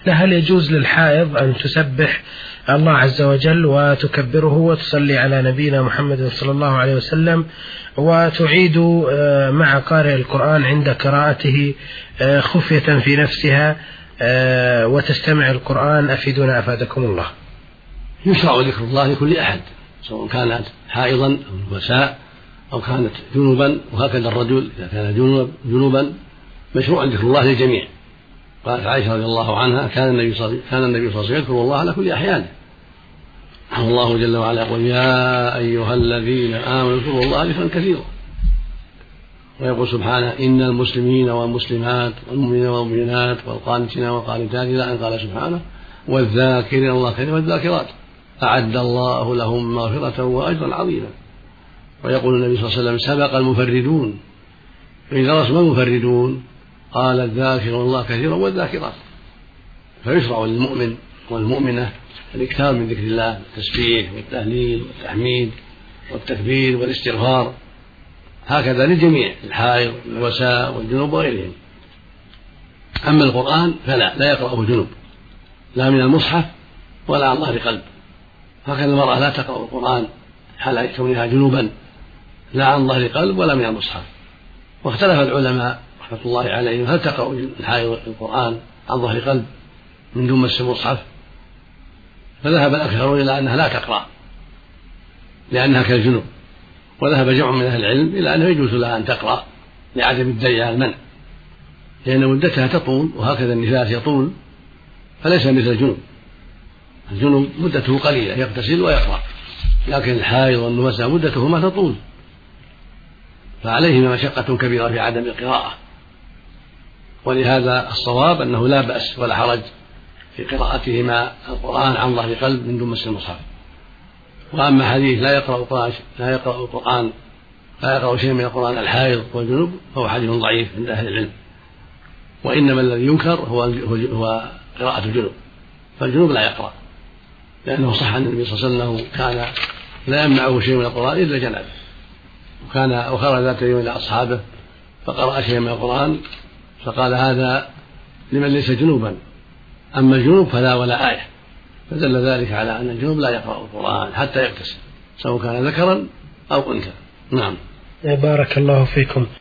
هل يجوز للحائض أن تسبح الله عز وجل وتكبره وتصلي على نبينا محمد صلى الله عليه وسلم وتعيد مع قارئ القرآن عند قراءته خفية في نفسها وتستمع القرآن؟ أفيدنا أفادكم الله. يشرع ذكر الله لكل أحد سواء كانت حائضا أو نساء أو كانت جنوبا، وهكذا الرجل إذا كان جنوبا مشروع ذكر الله للجميع. قالت عائشة رضي الله عنها كان النبي صلى الله عليه وسلم يذكر الله على كل أحيانه. الله جل وعلا يقول يا أيها الذين آمنوا اذكروا الله ذكرا كثيرا، ويقول سبحانه إن المسلمين والمسلمات والمؤمنين والمؤمنات والقانتين والقانتات إلى أن قال سبحانه والذاكرين الله كثيرا والذاكرات أعد الله لهم مغفرة وأجرا عظيما. ويقول النبي صلى الله عليه وسلم سبق المفردون، فإذا رسم المفردون قال الذاكرون الله كثيرا والذاكرات. فيشرع للمؤمن والمؤمنة الإكثار من ذكر الله، التسبيح والتهليل والتحميد والتكبير والاستغفار، هكذا للجميع الحائض والنساء والجنوب وغيرهم. أما القرآن فلا يقرأه جنوب، لا من المصحف ولا عن ظهر قلب. هكذا المرأة لا تقرأ القرآن حال كونها جنوبا، لا عن ظهر قلب ولا من المصحف. واختلف العلماء رحمة الله عليهم هل تقرأ الحائض القرآن عن ظهر قلب من دون مس المصحف؟ فذهب الأكثرون إلى أنها لا تقرأ لأنها كالجنوب، وذهب جمع من أهل العلم إلى أنه يجوز لها أن تقرأ لعدم الدليل على المنع، لأن مدتها تطول وهكذا النفاس يطول، فليس مثل الجنوب. الجنوب مدته قليلة يغتسل ويقرأ، لكن الحائض والنفساء مدتهما تطول، فعليهما مشقة كبيرة في عدم القراءة. ولهذا الصواب أنه لا بأس ولا حرج في قراءتهما القرآن عن ظهر قلب من دون مس المصحف. وأما حديث لا يقرأ شيء من القرآن الحائض والجنوب فهو حديث ضعيف عند أهل العلم، وإنما الذي ينكر هو قراءة الجنوب، فالجنوب لا يقرأ، لأنه صح عن النبي صلى الله عليه وسلم كان لا يمنعه شيء من القرآن إلا جنابه، وخرج ذات يوم إلى أصحابه فقرأ شيء من القرآن فقال هذا لمن ليس جنوبا، أما الجنوب فلا ولا آية، فدل ذلك على أن الجنوب لا يقرأ القرآن حتى يغتسل سواء كان ذكرا أو أنثى. نعم. بارك الله فيكم.